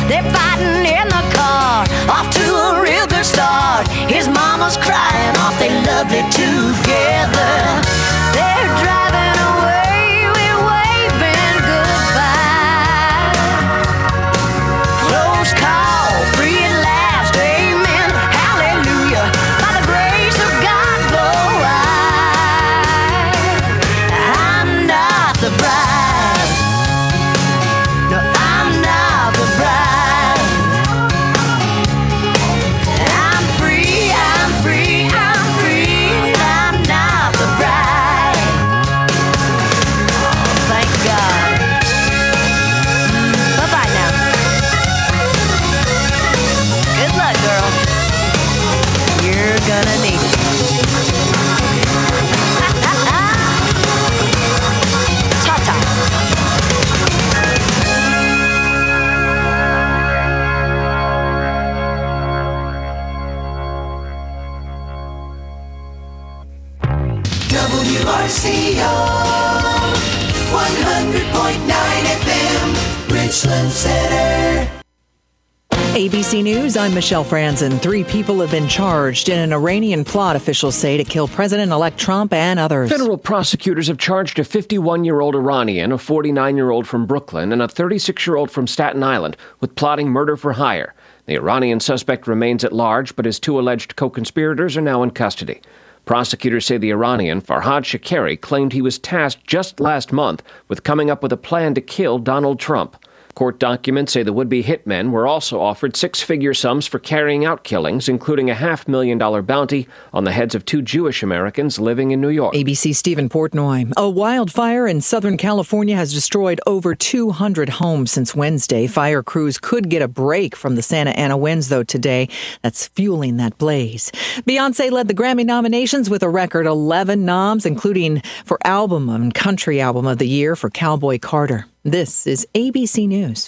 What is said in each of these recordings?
They're fighting in the car, off to a real good start. His mama's crying off, they lovely together. They're driving away, we're waving goodbye. Close call, free at last, amen, hallelujah. By the grace of God go I. I'm not the bride. No, I'm not the bride. I'm free, I'm free, I'm free. I'm not the bride. Oh, thank God. Bye-bye now. Good luck, girl. You're gonna need it. Ta-ta. WRCO 100.9 FM, Richland Center. ABC News, I'm Michelle Franzen. 3 people have been charged in an Iranian plot, officials say, to kill President-elect Trump and others. Federal prosecutors have charged a 51-year-old Iranian, a 49-year-old from Brooklyn, and a 36-year-old from Staten Island with plotting murder for hire. The Iranian suspect remains at large, but his 2 alleged co-conspirators are now in custody. Prosecutors say the Iranian, Farhad Shakeri, claimed he was tasked just last month with coming up with a plan to kill Donald Trump. Court documents say the would-be hitmen were also offered 6-figure sums for carrying out killings, including a $500,000 bounty on the heads of 2 Jewish Americans living in New York. ABC's Stephen Portnoy. A wildfire in Southern California has destroyed over 200 homes since Wednesday. Fire crews could get a break from the Santa Ana winds, though, today. That's fueling that blaze. Beyoncé led the Grammy nominations with a record 11 noms, including for Album and Country Album of the Year for Cowboy Carter. This is ABC News.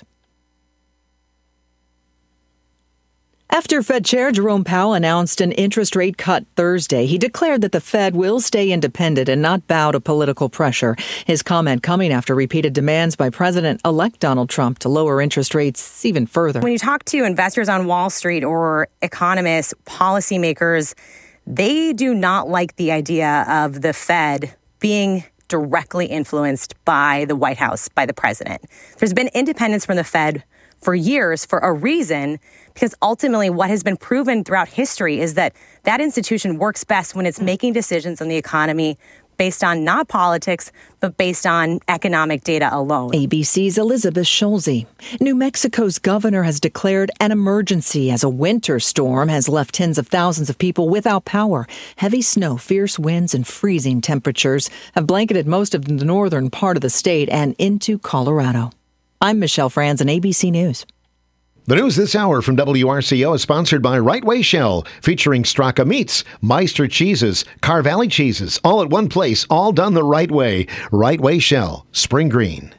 After Fed Chair Jerome Powell announced an interest rate cut Thursday, he declared that the Fed will stay independent and not bow to political pressure. His comment coming after repeated demands by President-elect Donald Trump to lower interest rates even further. When you talk to investors on Wall Street or economists, policymakers, they do not like the idea of the Fed being directly influenced by the White House, by the president. There's been independence from the Fed for years for a reason, because ultimately what has been proven throughout history is that that institution works best when it's making decisions on the economy based on not politics, but based on economic data alone. ABC's Elizabeth Schulze. New Mexico's governor has declared an emergency as a winter storm has left tens of thousands of people without power. Heavy snow, fierce winds, and freezing temperatures have blanketed most of the northern part of the state and into Colorado. I'm Michelle Franzen, ABC News. The news this hour from WRCO is sponsored by Right Way Shell, featuring Straka Meats, Meister Cheeses, Car Valley Cheeses, all at one place, all done the right way. Right Way Shell, Spring Green.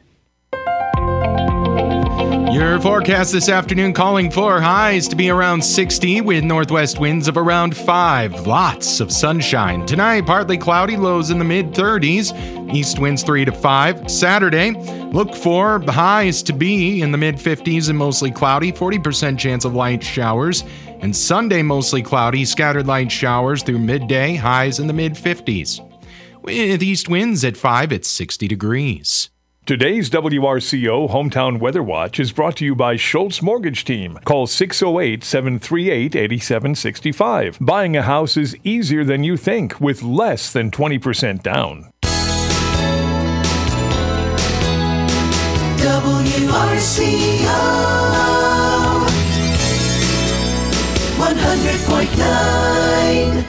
Your forecast this afternoon calling for highs to be around 60 with northwest winds of around 5. Lots of sunshine. Tonight, partly cloudy, lows in the mid-30s. East winds 3 to 5. Saturday, look for highs to be in the mid-50s and mostly cloudy. 40% chance of light showers. And Sunday, mostly cloudy, scattered light showers through midday. Highs in the mid-50s. With east winds at 5, it's 60 degrees. Today's WRCO Hometown Weather Watch is brought to you by Schultz Mortgage Team. Call 608-738-8765. Buying a house is easier than you think with less than 20% down. WRCO 100.9.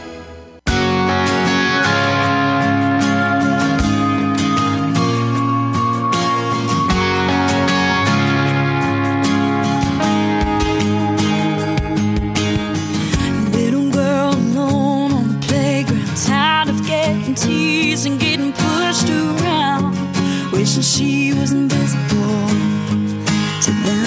Teased and getting pushed around, wishing she was invisible to them.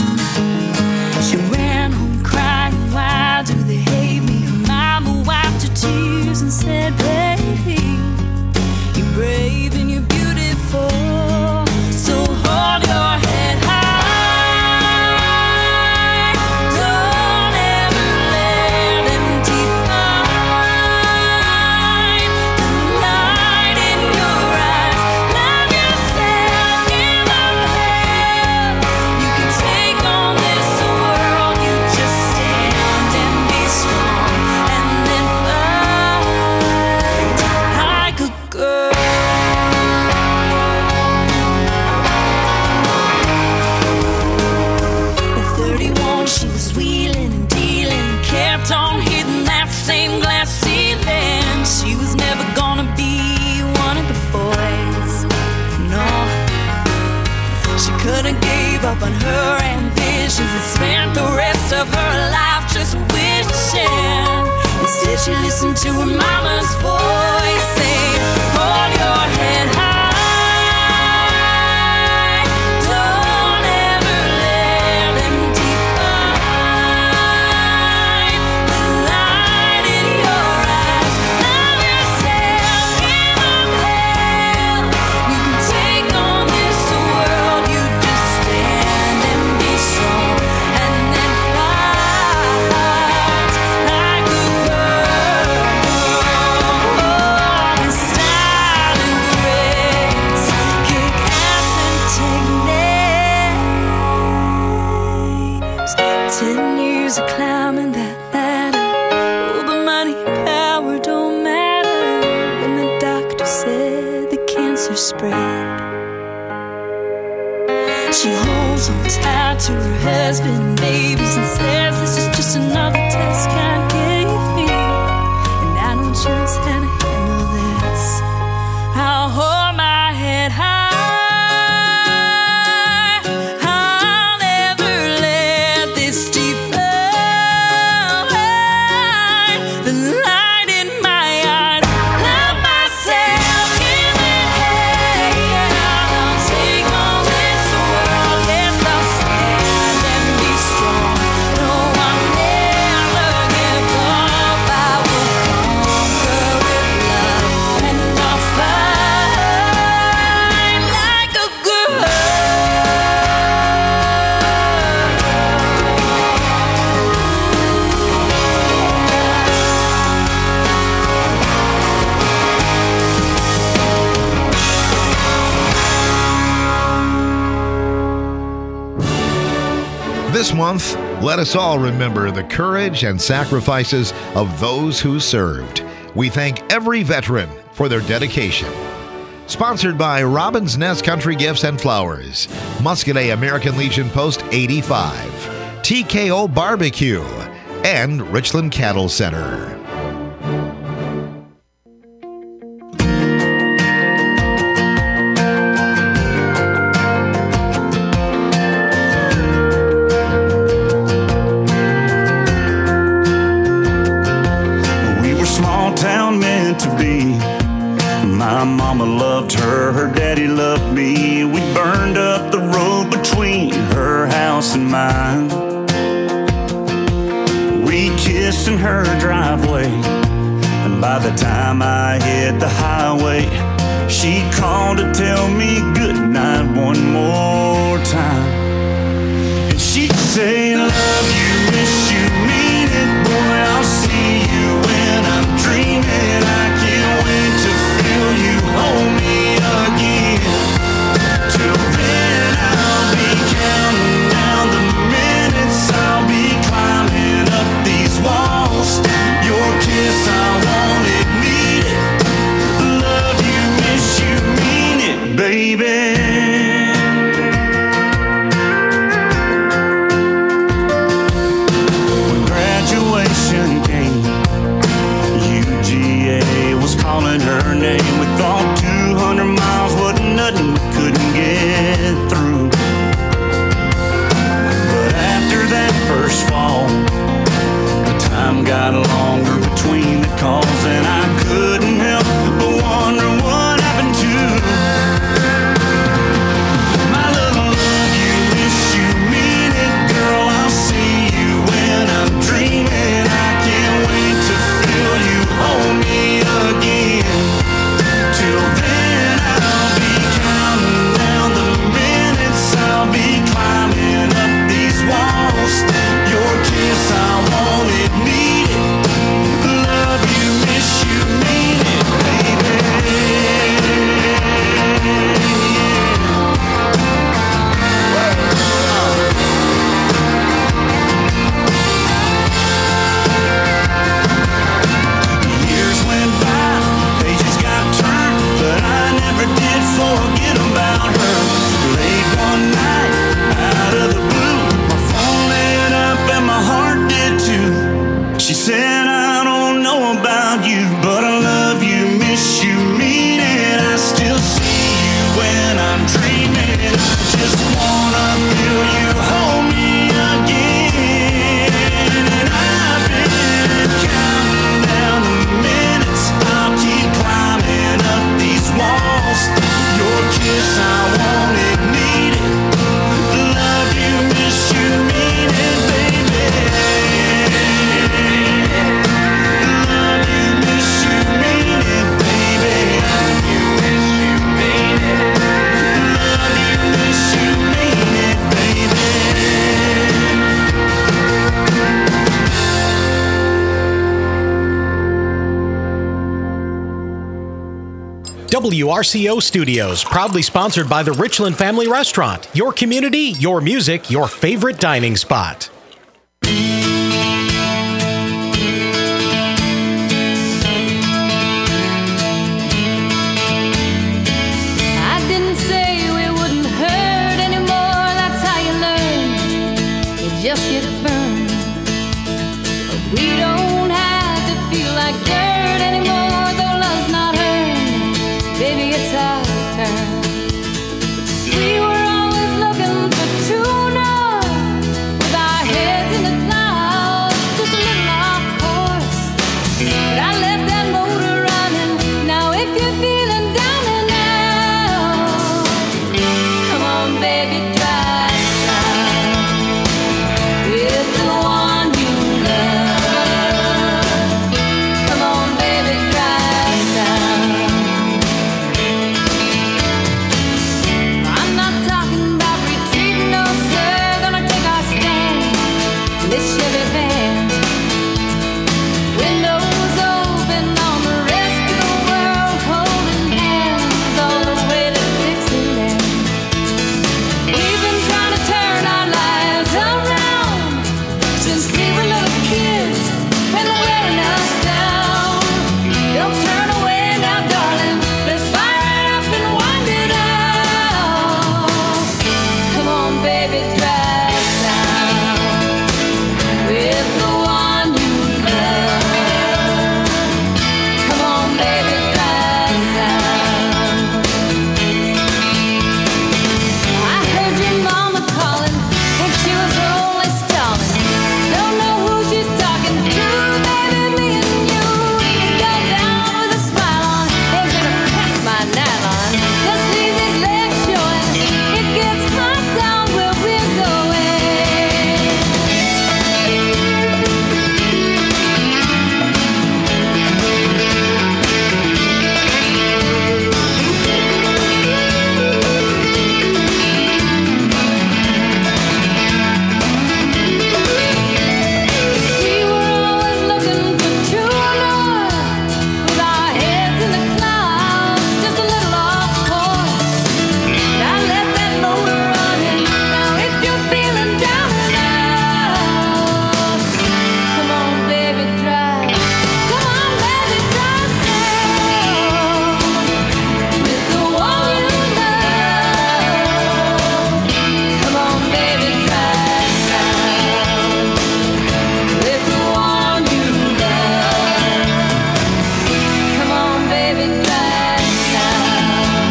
on her ambitions and spent the rest of her life just wishing. Instead she listened to her mama's voice saying, hold your head high, don't ever let them define the light in your eyes. Love yourself, give up hell. You can take on this world, you just stand and be strong, and then fight like a girl. In style and grace, kick ass and take names. 10 years of climbing that ladder, oh, but money and power don't matter. When the doctor said the cancer spread, she holds on tight to her husband and babies and says, this is just another test God gave me, and I know just how to handle this. I'll hold my head high, I'll never let this define the light in my eyes. Love myself, give it hell. I'll take on this world, yes, I'll stand and be strong. No, I'll never give up. I will conquer with love, and I'll fight like a girl. This month, let us all remember the courage and sacrifices of those who served. We thank every veteran for their dedication. Sponsored by Robin's Nest Country Gifts and Flowers, Muscadet American Legion Post 85, TKO Barbecue, and Richland Cattle Center. We were small town meant to be. My mama loved her, her daddy loved me. We burned up the road between her house and mine. We kissed in her driveway, and by the time I hit the highway, she called to tell me goodnight one more time. And she'd say, love you, miss you, mean it, boy, I'll see you when I'm dreaming. I can't wait to feel you hold me again. Till then I'll be counting down the minutes, I'll be climbing up these walls. Your kiss, I want it, need it. Love you, miss you, mean it, baby. WRCO Studios, proudly sponsored by the Richland Family Restaurant. Your community, your music, your favorite dining spot. I didn't say we wouldn't hurt anymore. That's how you learn. You just get burned. But we don't have to feel like dirt anymore. Though love's not earned, baby, it's our turn. We were always looking for true north, with our heads in the clouds, just a little off course. But I left that motor running. Now if you're feeling down and out, come on, baby, drive down with the one you love. Come on, baby, drive down. I'm not talking about retreating, no sir. Gonna take our stand in this Chevy van. Windows open on the rest of the world, holding hands all the way to Dixieland. We've been trying to turn our lives around since we were little kids, been wearing us down. Don't turn away now, darling. Let's fire it up and wind it out. Come on, baby, drive down with the one you love. Come on, baby, drive down. I heard your mama calling, and she was only stalling. Don't know who she's talking to, baby, me and you. Go down with a smile on, ain't gonna pass my nylon. Just leave these legs showing, it gets hot down where we're going. We were always looking for true north, with our heads in the clouds, just a little off course. But I left that motor running. Now if you're feeling down and out, come on, baby, drive. Come on, baby, drive down with the one you love. Come on, baby, drive down with the one you love. Come on, baby, drive down.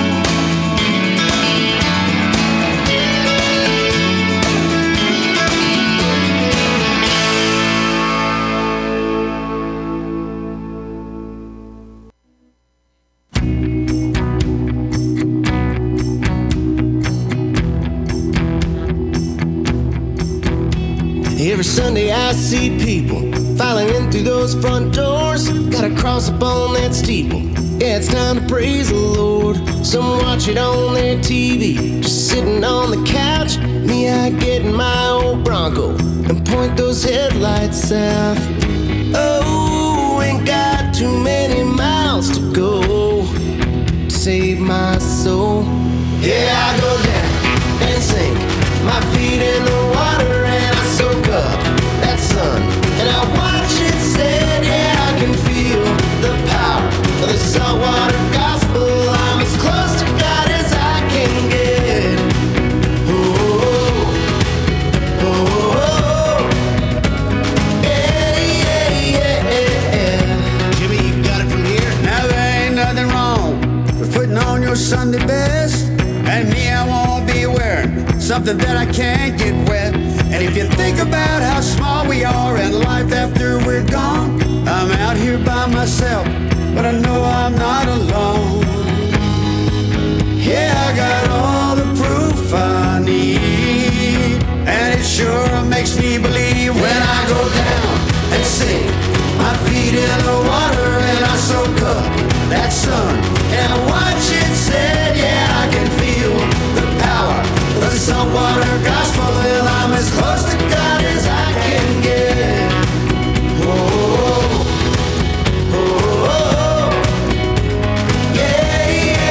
Every Sunday I see people filing in through those front doors. Gotta cross up on that steeple. Yeah, it's time to praise the Lord. Some watch it on their TV, just sitting on the couch. Me, I get in my old Bronco and point those headlights south. Oh, ain't got too many miles to go to save my soul. Yeah, I go down and sink my feet in the water and I soak up that sun and I watch it set. Yeah, I can feel the power of the saltwater gospel. I'm as close to God as I can get. Oh, oh, oh, yeah, yeah, yeah. Jimmy, you got it from here? Now there ain't nothing wrong with putting on your Sunday best. And me, I won't be wearing something that I can't get wet. And if you think about how small we are in life after we're gone, I'm out here by myself, but I know I'm not alone. Yeah, I got all the proof I need, and it sure makes me believe when I go down and sink my feet in the water and I soak up that sun and I watch it set. Yeah, I can feel the power of the saltwater gospel. Well, I'm as close to God as I can get. Oh, oh, oh, oh. Yeah, yeah,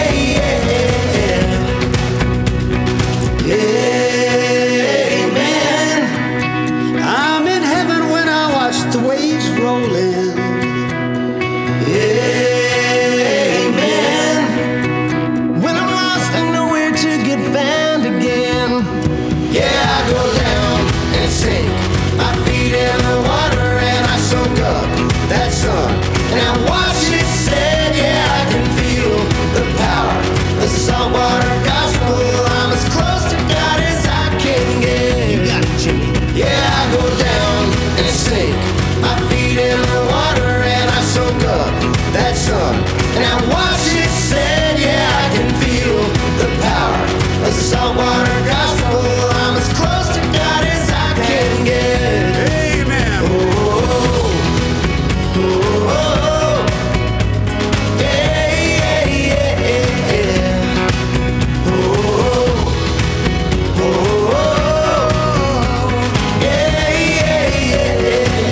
sink my feet in the water and I soak up that sun. And I watch it set, yeah, I can feel the power of the saltwater gospel. I'm as close to God as I can get. Amen. Oh, oh, oh, oh, oh. Yeah, yeah, yeah, yeah. Oh, oh, oh, oh. Yeah, yeah, yeah,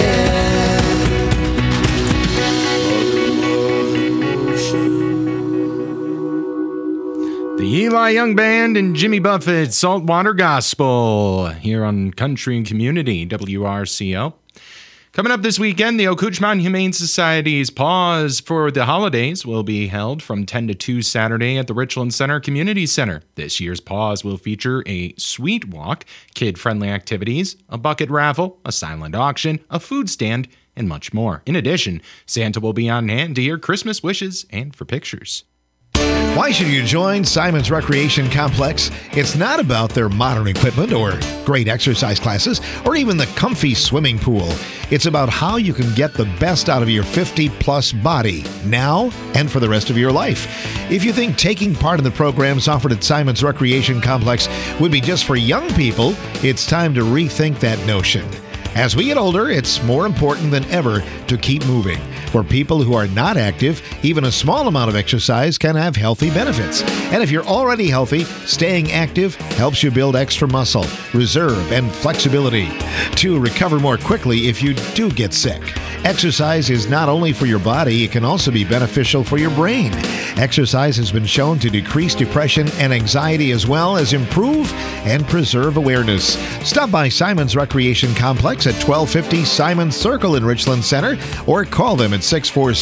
The Eli Young Band and Jimmy Buffett, Saltwater Gospel, here on Country and Community, WRCO. Coming up this weekend, the Ocooch Mountain Humane Society's Pause for the Holidays will be held from 10 to 2 Saturday at the Richland Center Community Center. This year's Pause will feature a sweet walk, kid-friendly activities, a bucket raffle, a silent auction, a food stand, and much more. In addition, Santa will be on hand to hear Christmas wishes and for pictures. Why should you join Simon's Recreation Complex? It's not about their modern equipment or great exercise classes or even the comfy swimming pool. It's about how you can get the best out of your 50-plus body now and for the rest of your life. If you think taking part in the programs offered at Simon's Recreation Complex would be just for young people, it's time to rethink that notion. As we get older, it's more important than ever to keep moving. For people who are not active, even a small amount of exercise can have healthy benefits. And if you're already healthy, staying active helps you build extra muscle, reserve, and flexibility to recover more quickly if you do get sick. Exercise is not only for your body, it can also be beneficial for your brain. Exercise has been shown to decrease depression and anxiety as well as improve and preserve awareness. Stop by Simon's Recreation Complex at 1250 Simon Circle in Richland Center or call them at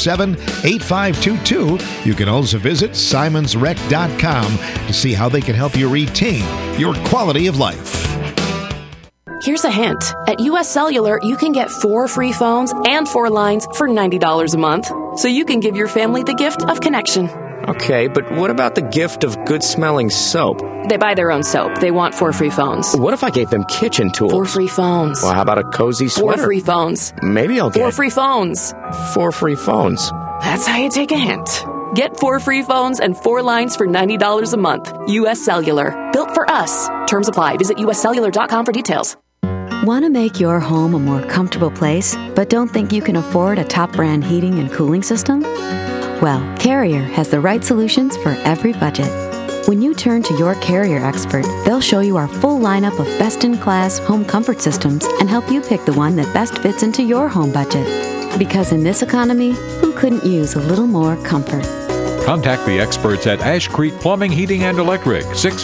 647-8522. You can also visit simonsrec.com to see how they can help you retain your quality of life. Here's a hint. At US Cellular, you can get 4 free phones and 4 lines for $90 a month. So you can give your family the gift of connection. Okay, but what about the gift of good-smelling soap? They buy their own soap. They want 4 free phones. What if I gave them kitchen tools? 4 free phones. Well, how about a cozy sweater? 4 free phones. Maybe I'll get 4 free phones. 4 free phones. That's how you take a hint. Get 4 free phones and 4 lines for $90 a month. US Cellular. Built for us. Terms apply. Visit uscellular.com for details. Want to make your home a more comfortable place, but don't think you can afford a top brand heating and cooling system? Well, Carrier has the right solutions for every budget. When you turn to your Carrier expert, they'll show you our full lineup of best-in-class home comfort systems and help you pick the one that best fits into your home budget. Because in this economy, who couldn't use a little more comfort? Contact the experts at Ash Creek Plumbing, Heating, and Electric,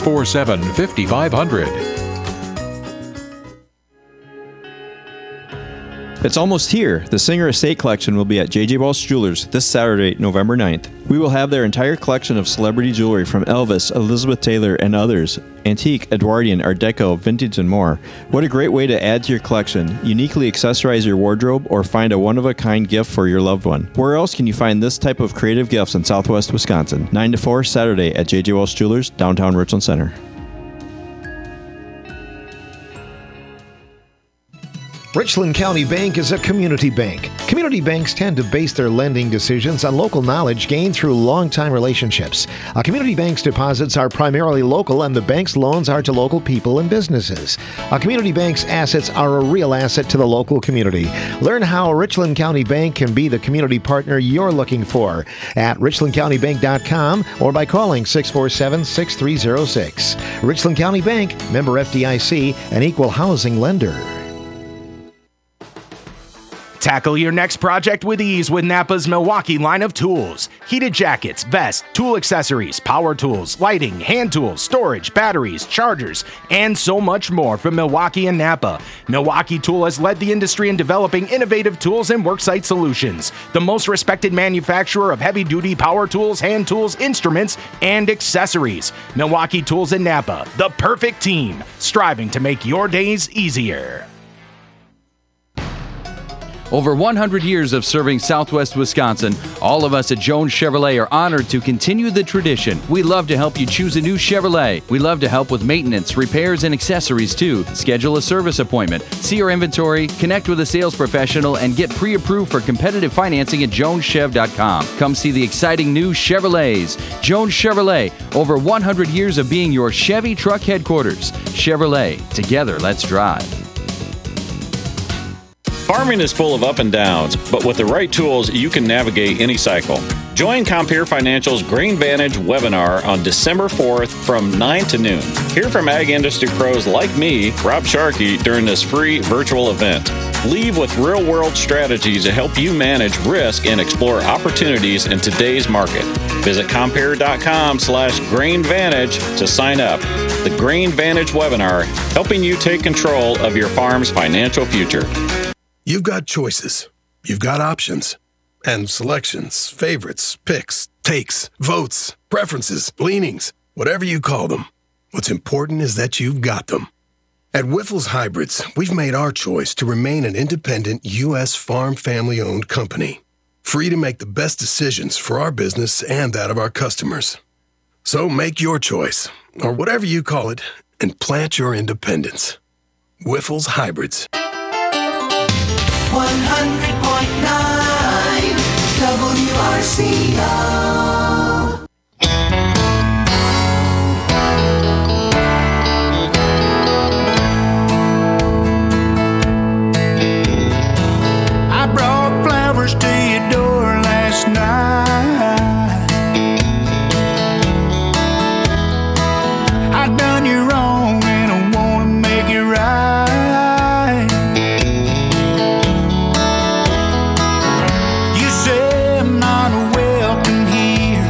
647-5500. It's almost here. The Singer Estate Collection will be at J.J. Walsh Jewelers this Saturday, November 9th. We will have their entire collection of celebrity jewelry from Elvis, Elizabeth Taylor, and others. Antique, Edwardian, Art Deco, vintage, and more. What a great way to add to your collection, uniquely accessorize your wardrobe, or find a one-of-a-kind gift for your loved one. Where else can you find this type of creative gifts in Southwest Wisconsin? 9 to 4, Saturday at J.J. Walsh Jewelers, downtown Richland Center. Richland County Bank is a community bank. Community banks tend to base their lending decisions on local knowledge gained through long-time relationships. A community bank's deposits are primarily local, and the bank's loans are to local people and businesses. A community bank's assets are a real asset to the local community. Learn how Richland County Bank can be the community partner you're looking for at richlandcountybank.com or by calling 647-6306. Richland County Bank, member FDIC, an equal housing lender. Tackle your next project with ease with Napa's Milwaukee line of tools. Heated jackets, vests, tool accessories, power tools, lighting, hand tools, storage, batteries, chargers, and so much more from Milwaukee and Napa. Milwaukee Tool has led the industry in developing innovative tools and worksite solutions. The most respected manufacturer of heavy-duty power tools, hand tools, instruments, and accessories. Milwaukee Tools and Napa, the perfect team, striving to make your days easier. Over 100 years of serving Southwest Wisconsin, all of us at Jones Chevrolet are honored to continue the tradition. We love to help you choose a new Chevrolet. We love to help with maintenance, repairs, and accessories too. Schedule a service appointment, see our inventory, connect with a sales professional, and get pre-approved for competitive financing at joneschev.com. Come see the exciting new Chevrolets. Jones Chevrolet, over 100 years of being your Chevy truck headquarters. Chevrolet, together let's drive. Farming is full of up and downs, but with the right tools, you can navigate any cycle. Join Compeer Financial's Grain Vantage webinar on December 4th from 9 to noon. Hear from ag industry pros like me, Rob Sharkey, during this free virtual event. Leave with real-world strategies to help you manage risk and explore opportunities in today's market. Visit Compeer.com/GrainVantage to sign up. The Grain Vantage webinar, helping you take control of your farm's financial future. You've got choices. You've got options. And selections, favorites, picks, takes, votes, preferences, leanings, whatever you call them. What's important is that you've got them. At Wyffels Hybrids, we've made our choice to remain an independent U.S. farm family-owned company, free to make the best decisions for our business and that of our customers. So make your choice, or whatever you call it, and plant your independence. Wyffels Hybrids. 100.9 WRCO. I brought flowers to your door last night. I done you wrong and I wanna make it right. You say I'm not welcome here,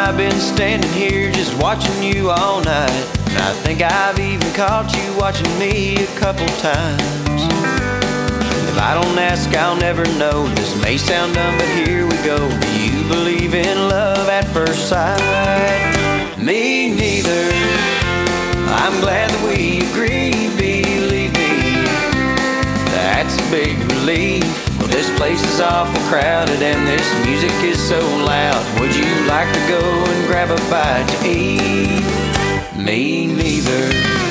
I've been standing here just watching you all night. And I think I've even caught you watching me a couple times. If I don't ask, I'll never know. This may sound dumb, but here we go. Do you believe in love at first sight? Me neither. I'm glad that we agreed, believe me. That's a big relief. Well, this place is awful crowded and this music is so loud. Would you like to go and grab a bite to eat? Me neither.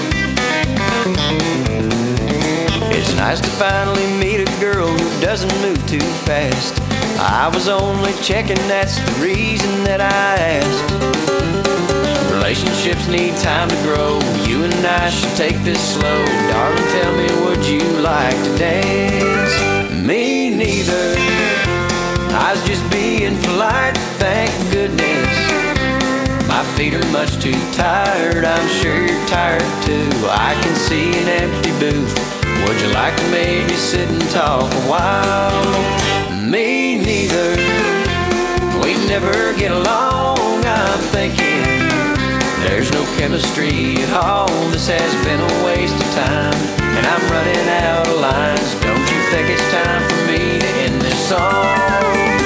It's nice to finally meet a girl who doesn't move too fast. I was only checking, that's the reason that I asked. Relationships need time to grow. You and I should take this slow. Darling, tell me, would you like to dance? Me neither. I was just being polite, thank goodness. My feet are much too tired, I'm sure you're tired too. I can see an empty booth. Would you like to maybe sit and talk a while? Me neither. We'd never get along, I'm thinking. There's no chemistry at all. This has been a waste of time, and I'm running out of lines. Don't you think it's time for me to end this song?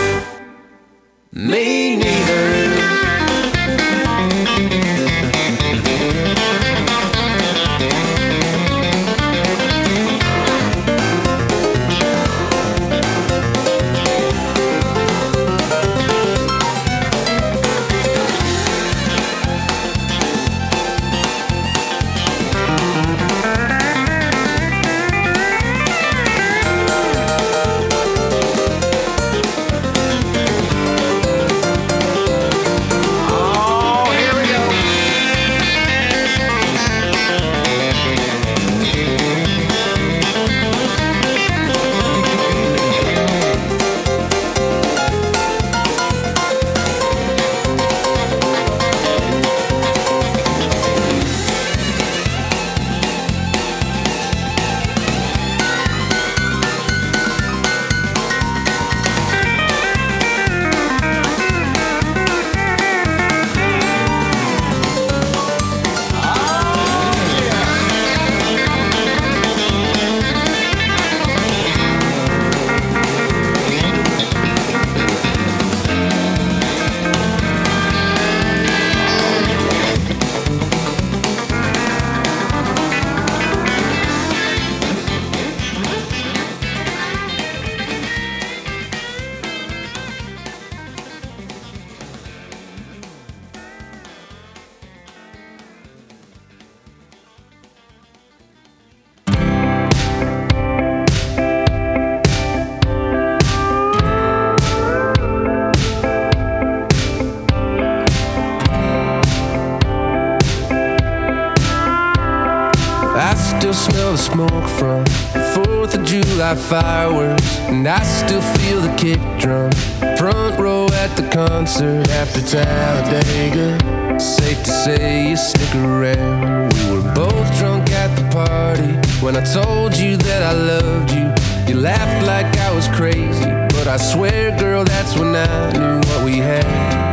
Me neither. still smell the smoke from the 4th of July fireworks, and I still feel the kick drum. Front row at the concert after Talladega. Safe to say you stick around. We were both drunk at the party when I told you that I loved you. You laughed like I was crazy, but I swear, girl, that's when I knew what we had.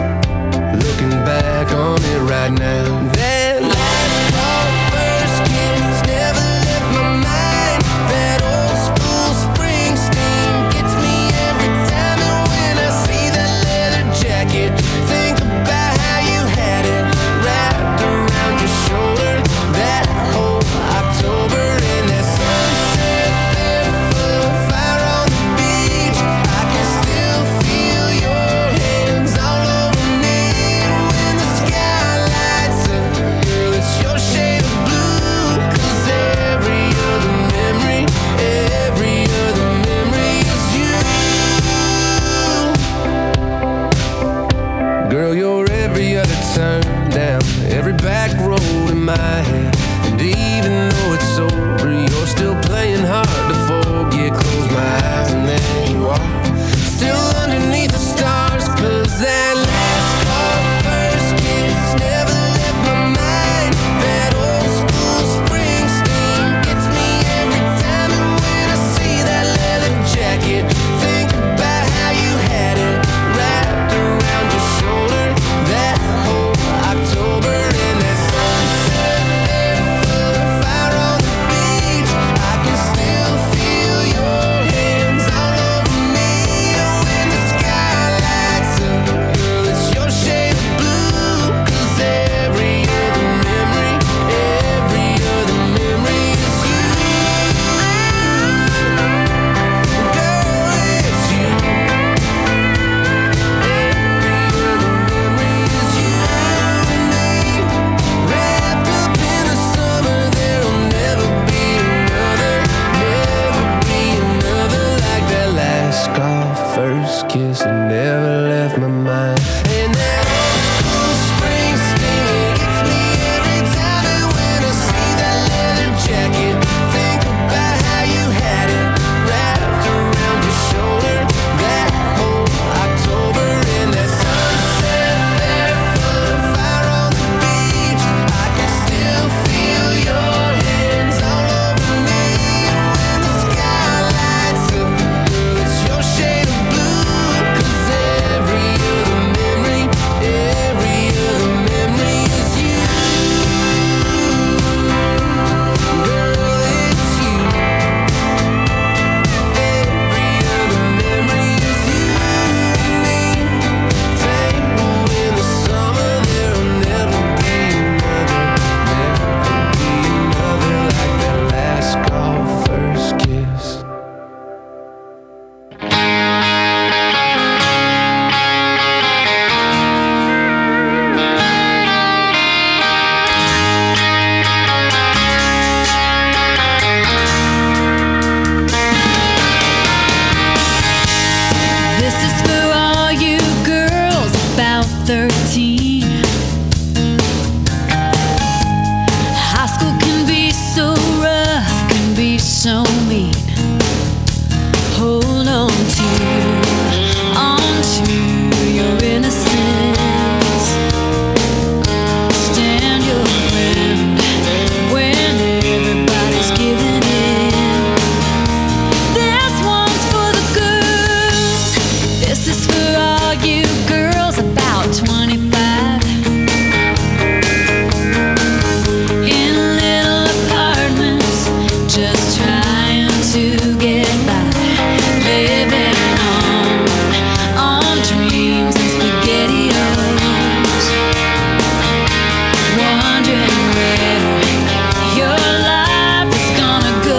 Looking back on it right now, that last call, first kiss never left my mind. That old school Springsteen gets me every time, and when I see that leather jacket, think about how you had it wrapped around your shoulder. That whole October in that sunset barefoot, fire on the beach, I can still feel your hands all over me when the sky lights up kiss that never left my mind. And that old school Springsteen, it gets me every time. And when I see that leather jacket, think about how you had it wrapped around your shoulder that whole October. In that sunset there, full of fire on the beach, I can still feel your hands all over me. When the sky lights up, girl, it's your shade of blue. 'Cause every other memory is you. Girl, it's you. Every other memory is you and me. Tangled in the summer, there'll never be another like that last call, first kiss. This is for all you girls about 13. High school can be so rough, can be so mean. Hold on to your innocence. Stand your ground when everybody's giving in. This one's for the girls. This is for all you girls about 25. In little apartments, just trying to get by. Living on dreams and SpaghettiOs. Wondering where your life is gonna go.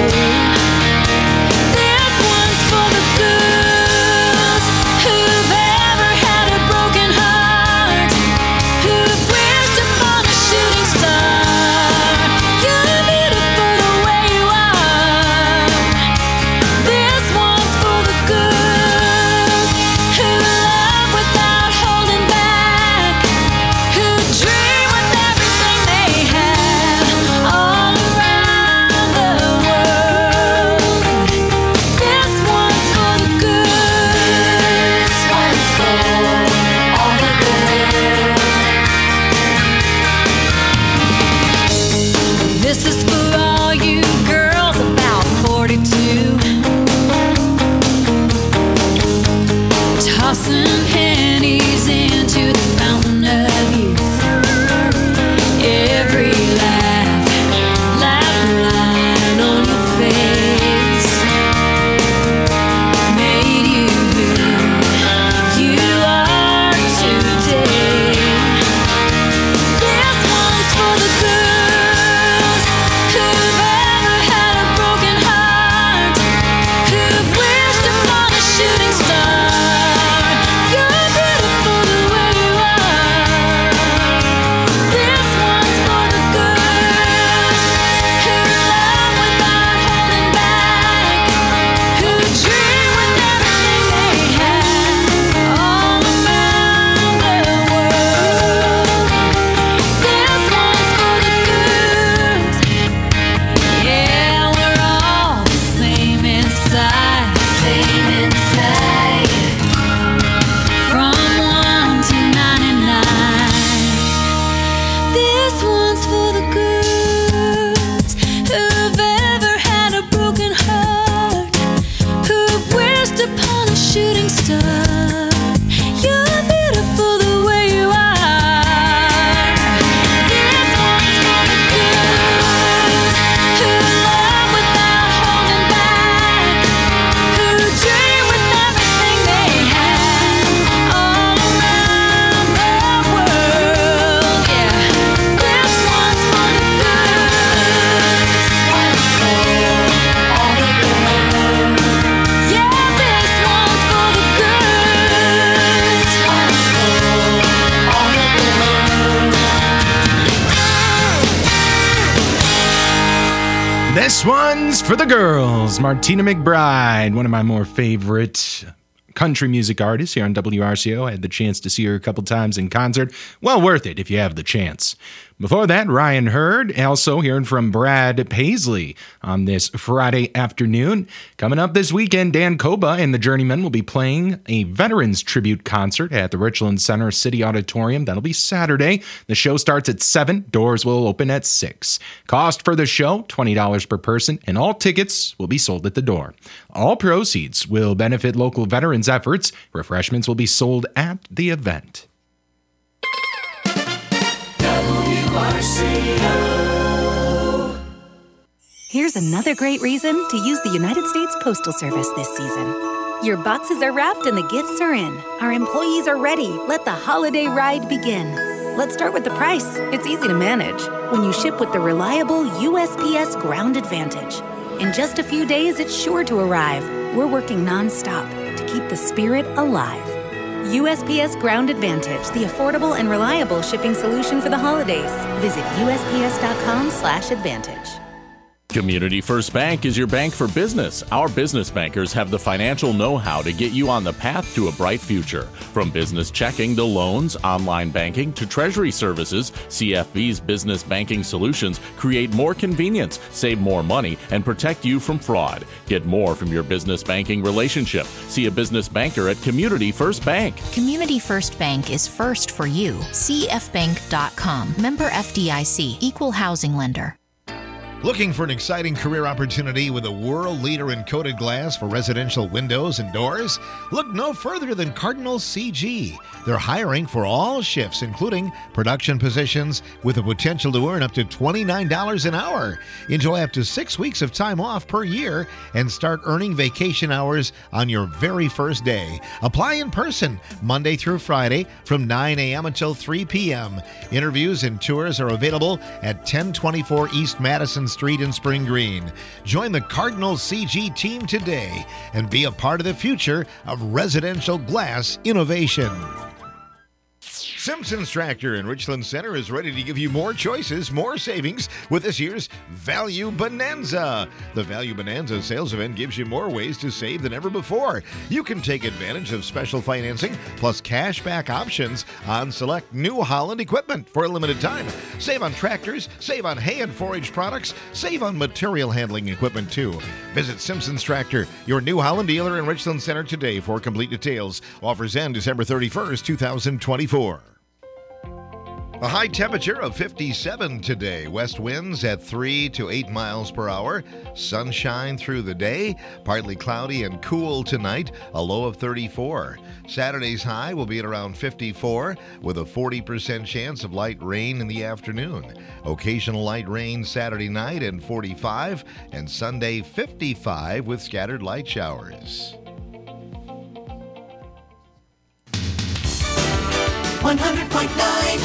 This one's for the girls who've ever had a broken heart, who've wished upon a shooting star. You're beautiful the way you are. This one's for the girls who love without holding back, who dream with everything they have all around the world. This one's for the girls. This one's for all the girls. This is for all you girls about 42. Tossing pennies into the fountain of youth. Every laugh line on your face made you who you are today. This one's for the girls who've ever had a broken heart, who've wished upon a shooting star. You're beautiful the way you are. This one's for the girls who love without holding back, who dream with everything they have all around the world. This one's for the girls. Yeah, we're all the same inside. From 1 to 99. This one's for the girls who've ever had a broken heart, who've wished upon a shooting star. You're beautiful the way you are. This one's for the girls who love without holding back, who dream with everything they have all around the world. Yeah, this one's for the girls. One's for all the girls. Yeah, this one's for the girls. One's for all the This one's for the girls. Martina McBride, one of my more favorite country music artist here on WRCO. I had the chance to see her a couple times in concert. Well worth it if you have the chance. Before that, Ryan Hurd, also hearing from Brad Paisley on this Friday afternoon. Coming up this weekend, Dan Koba and the Journeymen will be playing a Veterans Tribute concert at the Richland Center City Auditorium. That'll be Saturday. The show starts at 7. Doors will open at 6. Cost for the show, $20 per person, and all tickets will be sold at the door. All proceeds will benefit local veterans efforts. Refreshments will be sold at the event. Here's another great reason to use the United States Postal Service this season. Your boxes are wrapped and the gifts are in. Our employees are ready. Let the holiday ride begin. Let's start with the price. It's easy to manage when you ship with the reliable USPS Ground Advantage. In just a few days, it's sure to arrive. We're working nonstop to keep the spirit alive. USPS Ground Advantage, the affordable and reliable shipping solution for the holidays. Visit USPS.com/advantage. Community First Bank is your bank for business. Our business bankers have the financial know-how to get you on the path to a bright future. From business checking to loans, online banking to treasury services, CFB's business banking solutions create more convenience, save more money, and protect you from fraud. Get more from your business banking relationship. See a business banker at Community First Bank. Community First Bank is first for you. CFbank.com. Member FDIC. Equal housing lender. Looking for an exciting career opportunity with a world leader in coated glass for residential windows and doors? Look no further than Cardinal CG. They're hiring for all shifts, including production positions, with the potential to earn up to $29 an hour. Enjoy up to 6 weeks of time off per year and start earning vacation hours on your very first day. Apply in person Monday through Friday from 9 a.m. until 3 p.m. Interviews and tours are available at 1024 East Madison Street in Spring Green. Join the Cardinal CG team today and be a part of the future of residential glass innovation. Simpson's Tractor in Richland Center is ready to give you more choices, more savings with this year's Value Bonanza. The Value Bonanza sales event gives you more ways to save than ever before. You can take advantage of special financing plus cashback options on select New Holland equipment for a limited time. Save on tractors, save on hay and forage products, save on material handling equipment too. Visit Simpson's Tractor, your New Holland dealer in Richland Center today for complete details. Offers end December 31st, 2024. A high temperature of 57 today. West winds at 3 to 8 miles per hour. Sunshine through the day. Partly cloudy and cool tonight. A low of 34. Saturday's high will be at around 54 with a 40% chance of light rain in the afternoon. Occasional light rain Saturday night and 45. And Sunday 55 with scattered light showers. 100.9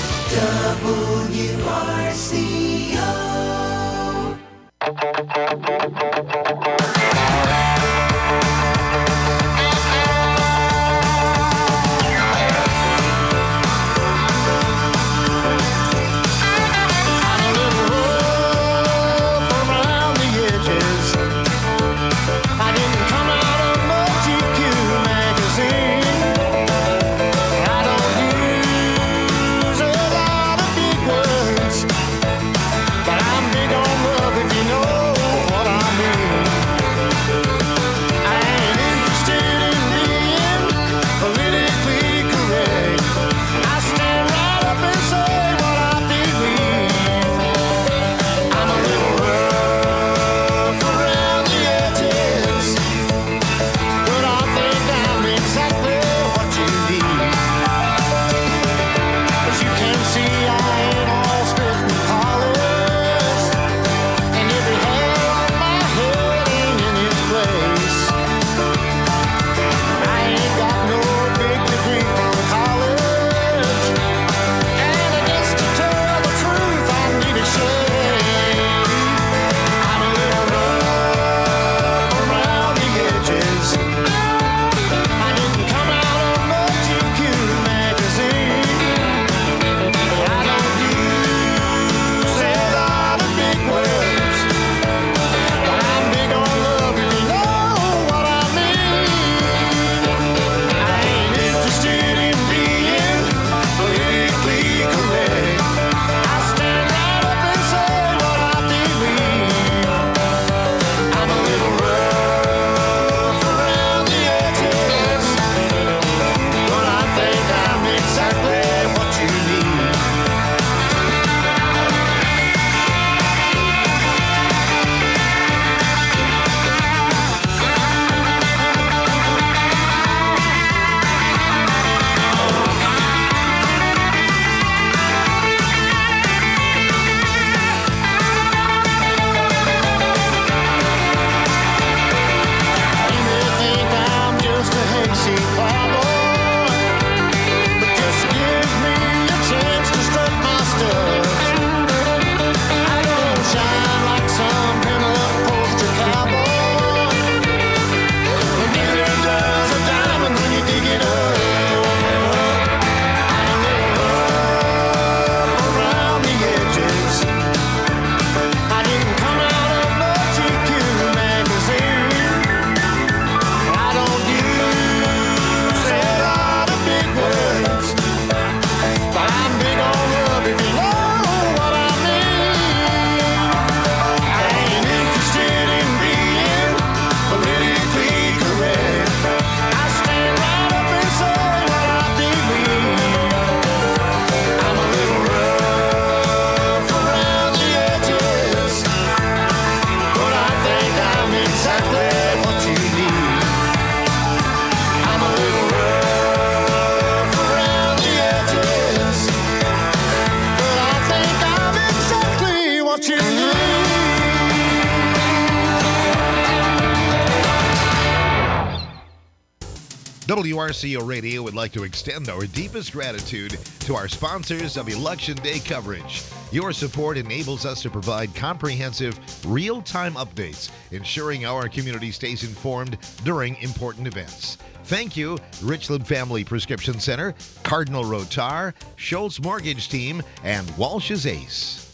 WRCO Radio would like to extend our deepest gratitude to our sponsors of Election Day coverage. Your support enables us to provide comprehensive, real-time updates, ensuring our community stays informed during important events. Thank you, Richland Family Prescription Center, Cardinal Rotar, Schultz Mortgage Team, and Walsh's Ace.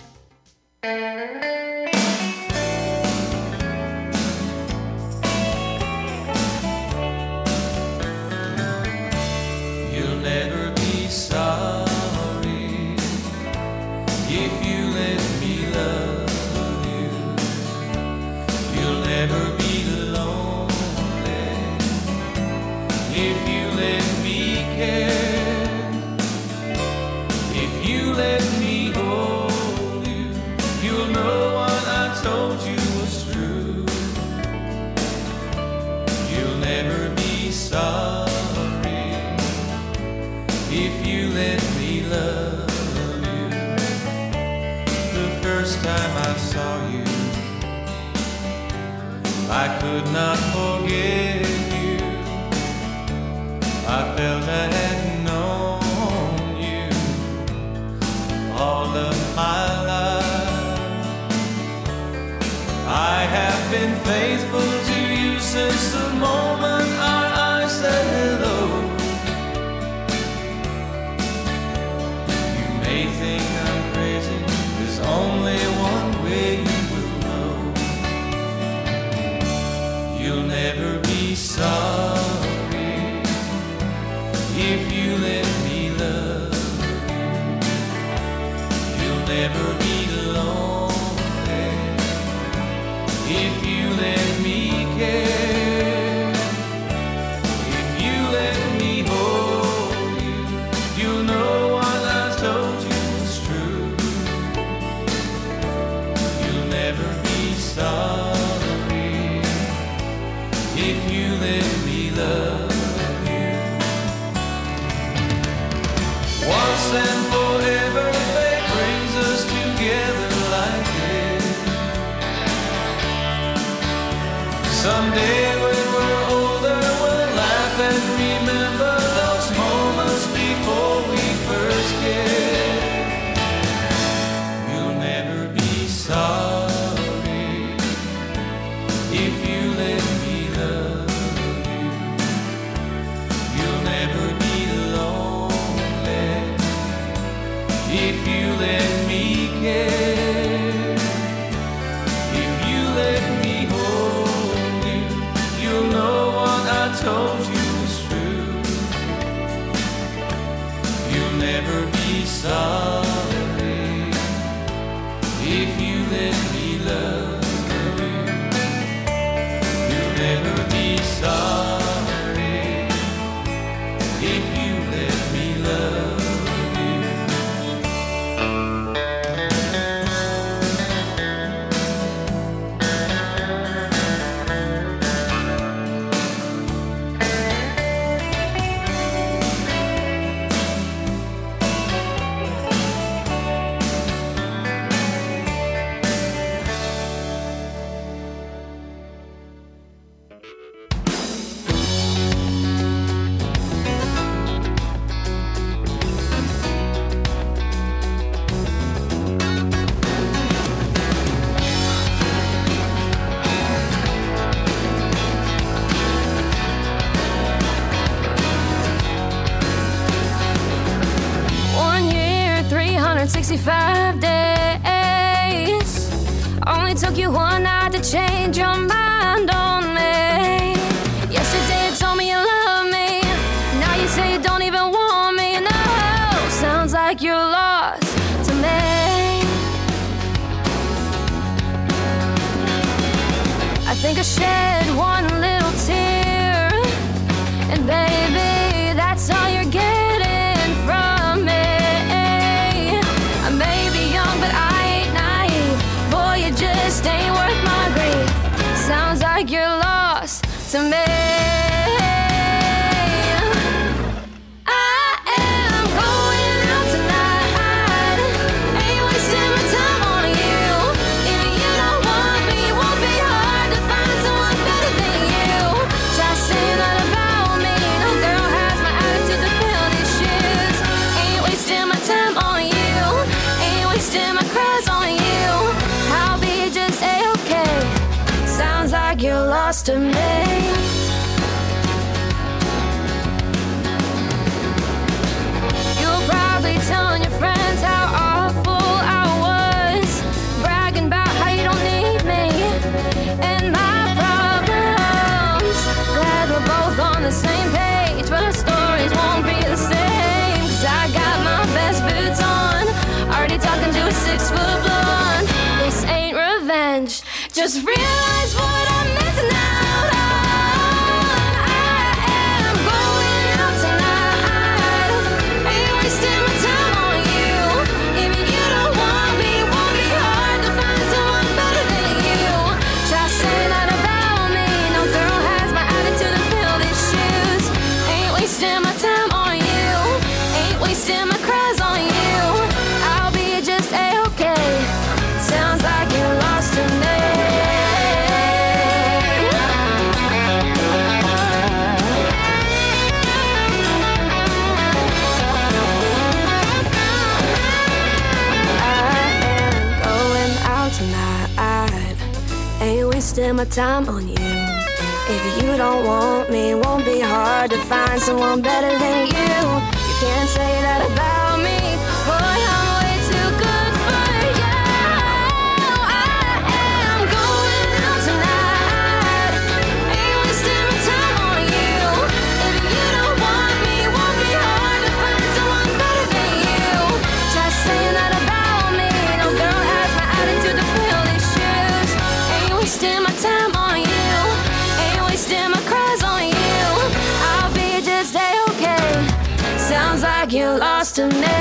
You'll never be sorry if you let me love you. You'll never be lonely if you let me care. If you let me hold you, you'll know what I told you was true. You'll never be sorry if you let me love you. The first time I saw you, I could not forget you. I felt I had known you all of my life. I have been faithful to you since the moment our eyes said hello. May think I'm crazy, there's only one way you will know. You'll never be sorry if you let me love you. You'll never be lonely if you let me care. If you let me hold you, you'll know what I told you was true. You'll never be sorry if you let me love you. Once and forever, fate brings us together like this. Someday when we're older, we'll laugh and remember those moments before we first kissed. You'll never be sorry if you let me love you. You'll never be lonely if you let me care. If you let me hold you, you'll know what I told you was true. You'll never be sorry if you let me love you. You'll never be sorry if you let me love you. One year, 365 days. Only took you one night to change your mind on me. Yesterday you told me you love me. Now you say you don't even want me. No, sounds like you're lost to me. I think I shed one little tear, and baby, that's all you're getting from me. I may be young, but I ain't naive. Boy, you just ain't worth my grief. Sounds like you're lost to me. I am going out tonight. Ain't wasting my time on you. If you don't want me, it won't be hard to find someone better than you. Try saying that about me, no girl. lost to me. You're probably telling your friends how awful I was, bragging about how you don't need me and my problems. Glad we're both on the same page, but our stories won't be the same. 'Cause I got my best boots on, already talking to a 6-foot blonde. This ain't revenge, just realize what I'm missing out on. I am going out tonight, ain't wasting my time on you. If you don't want me, won't be hard to find someone better than you. Try saying that about me, no girl has my attitude to fill these shoes. Ain't wasting my time on you, ain't wasting my cries on you. I'll be just A-okay, sounds like you're lost to me. Ain't wasting my time on you. If you don't want me, won't be hard to find someone better than you. You can't say that about me, boy, I'm way too good for you. I am going out tonight, ain't wasting my time on you. If you don't want me, won't be hard to find someone better than you. Try saying that about me, no girl has my attitude to fill these shoes. Ain't wasting my time on you, ain't wasting my cries on you. I'll be just A-okay, sounds like you lost to me.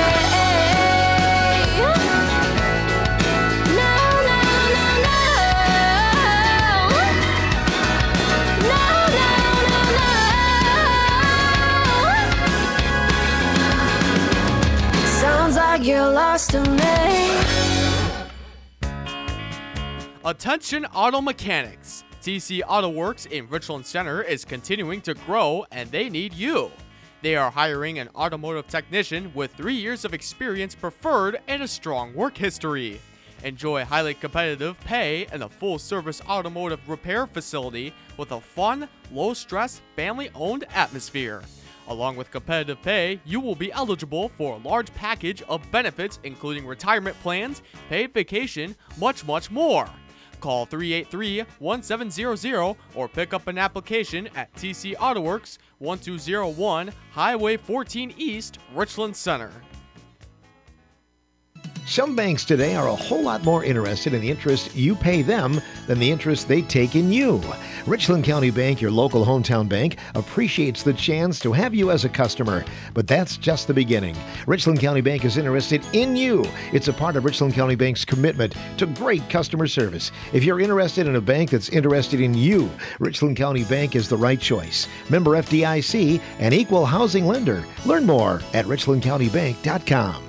Sounds like you're lost to me. Attention auto mechanics. TC Auto Works in Richland Center is continuing to grow and they need you. They are hiring an automotive technician with 3 years of experience preferred and a strong work history. Enjoy highly competitive pay and a full-service automotive repair facility with a fun, low-stress, family-owned atmosphere. Along with competitive pay, you will be eligible for a large package of benefits including retirement plans, paid vacation, much more. Call 383-1700 or pick up an application at TC Auto Works, 1201 Highway 14 East, Richland Center. Some banks today are a whole lot more interested in the interest you pay them than the interest they take in you. Richland County Bank, your local hometown bank, appreciates the chance to have you as a customer, but that's just the beginning. Richland County Bank is interested in you. It's a part of Richland County Bank's commitment to great customer service. If you're interested in a bank that's interested in you, Richland County Bank is the right choice. Member FDIC, an equal housing lender. Learn more at richlandcountybank.com.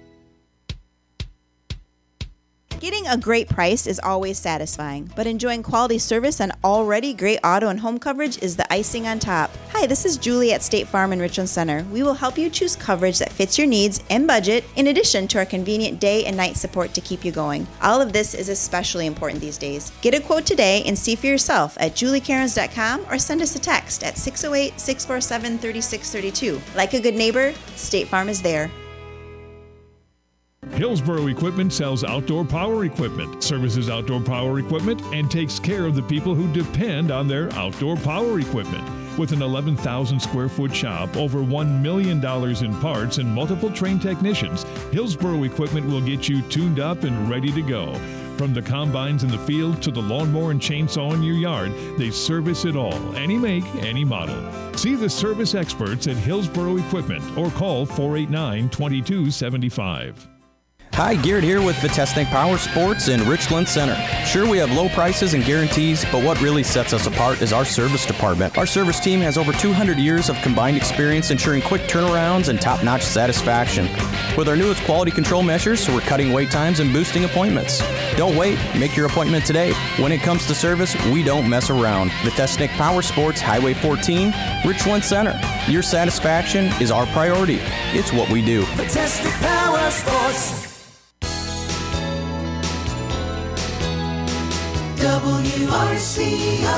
Getting a great price is always satisfying, but enjoying quality service and already great auto and home coverage is the icing on top. Hi, this is Julie at State Farm in Richland Center. We will help you choose coverage that fits your needs and budget, in addition to our convenient day and night support to keep you going. All of this is especially important these days. Get a quote today and see for yourself at juliecairns.com or send us a text at 608-647-3632. Like a good neighbor, State Farm is there. Hillsboro Equipment sells outdoor power equipment, services outdoor power equipment, and takes care of the people who depend on their outdoor power equipment. With an 11,000 square foot shop, over $1 million in parts, and multiple trained technicians, Hillsboro Equipment will get you tuned up and ready to go. From the combines in the field to the lawnmower and chainsaw in your yard, they service it all, any make, any model. See the service experts at Hillsboro Equipment or call 489-2275. Hi, Garrett here with Vitesnik Power Sports in Richland Center. Sure, we have low prices and guarantees, but what really sets us apart is our service department. Our service team has over 200 years of combined experience ensuring quick turnarounds and top-notch satisfaction. With our newest quality control measures, we're cutting wait times and boosting appointments. Don't wait, make your appointment today. When it comes to service, we don't mess around. Vitesnik Power Sports, Highway 14, Richland Center. Your satisfaction is our priority. It's what we do. Vitesnik Power Sports. WRCO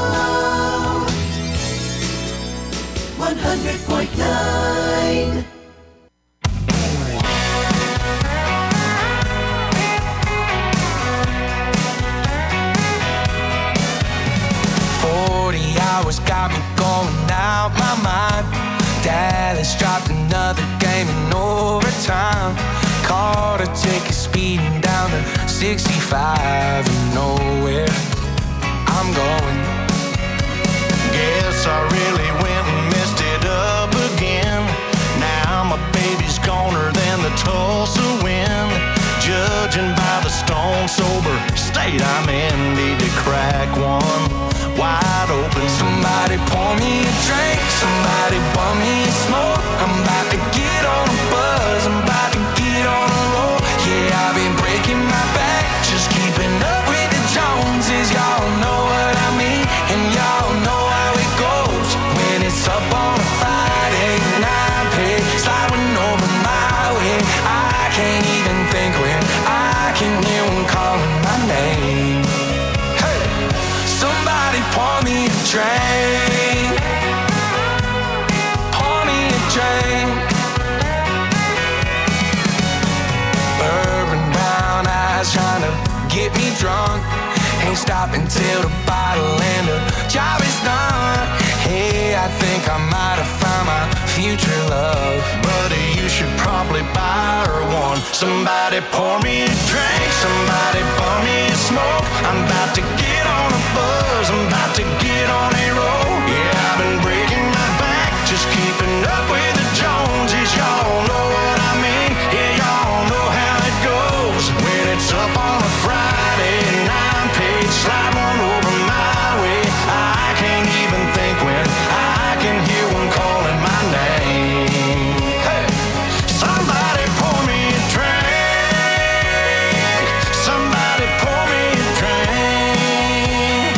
100.9. Hours got me going out my mind. Dallas dropped another game in overtime. Caught a ticket speeding down to 65 and nowhere I'm going. Guess I really went and messed it up again. Now my baby's goner than the Tulsa wind. Judging by the stone sober state I'm in, need to crack one wide open. Somebody pour me a drink, somebody bum me a smoke. I'm about to get on a buzz, I'm about to get on a roll. Yeah, I've been breaking my back, just keeping up with the Joneses. Y'all know what I mean, and y'all know how it goes. When it's up on a Friday night, pay sliding over my way. I can't even think when I can hear one calling my name. Somebody pour me a drink. Pour me a drink. Bourbon brown eyes trying to get me drunk. Ain't stopping till the bottle and the job is done. Hey, I think I might have found my future love. Buddy, you should probably buy her one. Somebody pour me a drink. Somebody pour me a smoke. I'm about to get on a buzz. I'm about to get on a roll. Yeah, I've been breaking my back, just keeping up with the Joneses. Y'all know what I mean. Yeah, y'all know how it goes. When it's up on a Friday and I'm paid, slide one over my way. I can't even think when I can hear one calling my name. Hey, somebody pour me a drink. Somebody pour me a drink.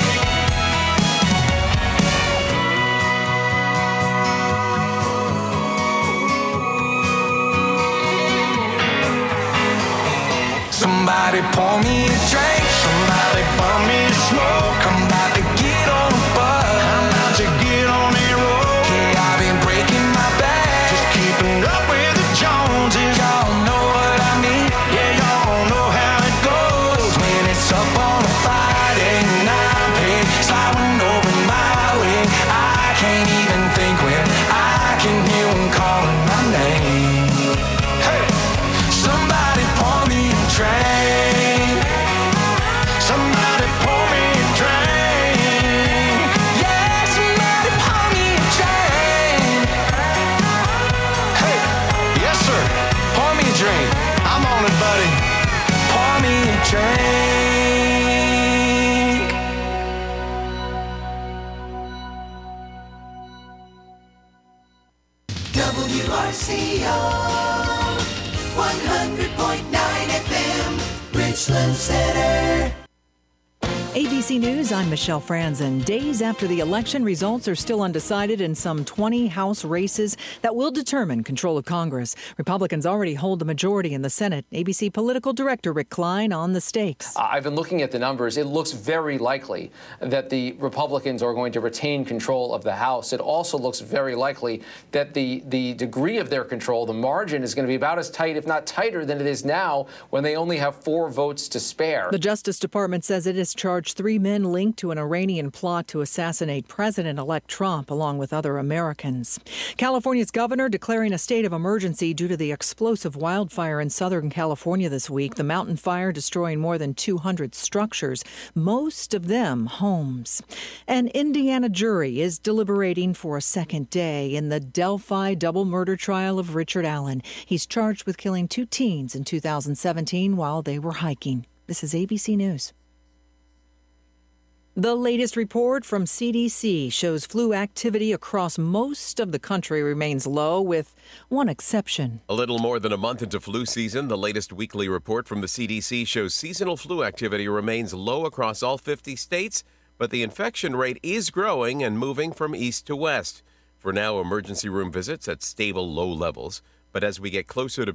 Somebody pour me a drink. Somebody pour me a smoke. I'm about to get on a buzz. I'm about to get on a roll. Yeah, I've been breaking my back, just keeping up with the Joneses. Y'all know what I mean. Yeah, y'all know how it goes. When it's up on a Friday night, pay sliding over my way. I can't even think when I can hear one calling my name. Hey, somebody pour me a drink. Somebody pour me a drink. Yeah, somebody pour me a drink. Hey, yes sir, pour me a drink. I'm on it, buddy. Pour me a drink. WRCO 100.9 FM, Richland Center. ABC News, I'm Michelle Franzen. Days after the election, results are still undecided in some 20 House races that will determine control of Congress. Republicans already hold the majority in the Senate. ABC political director Rick Klein on the stakes. I've been looking at the numbers. It looks very likely that the Republicans are going to retain control of the House. It also looks very likely that the degree of their control, the margin, is going to be about as tight, if not tighter, than it is now when they only have 4 votes to spare. The Justice Department says it has charged 3 men linked to an Iranian plot to assassinate President-elect Trump, along with other Americans. California's governor declaring a state of emergency due to the explosive wildfire in Southern California this week. The mountain fire destroying more than 200 structures, most of them homes. An Indiana jury is deliberating for a second day in the Delphi double murder trial of Richard Allen. He's charged with killing 2 teens in 2017 while they were hiking. This is ABC News. The latest report from CDC shows flu activity across most of the country remains low, with one exception. A little more than a month into flu season, the latest weekly report from the CDC shows seasonal flu activity remains low across all 50 states, but the infection rate is growing and moving from east to west. For now, emergency room visits at stable low levels. But as we get closer to